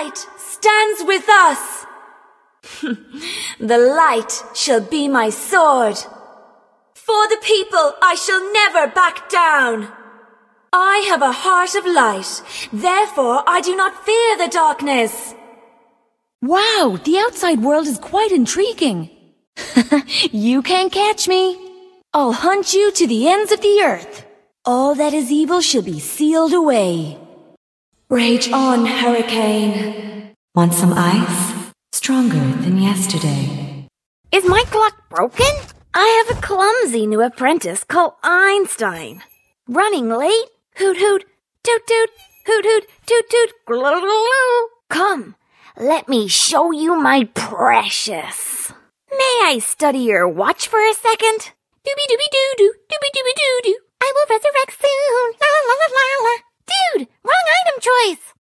light stands with us. The light shall be my sword. For the people I shall never back down. I have a heart of light, therefore I do not fear the darkness. Wow, the outside world is quite intriguing. You can't catch me. I'll hunt you to the ends of the earth. All that is evil shall be sealed away. Rage on, hurricane. Want some ice? Stronger than yesterday. Is my clock broken? I have a clumsy new apprentice called Einstein. Running late? Hoot hoot, toot toot, hoot hoot, toot toot, glue. Come, let me show you my precious. May I study your watch for a second? Doobie-doobie-doo-doo, doobie-doobie-doo-doo. I will resurrect soon. La la la la la. Dude, wrong item choice.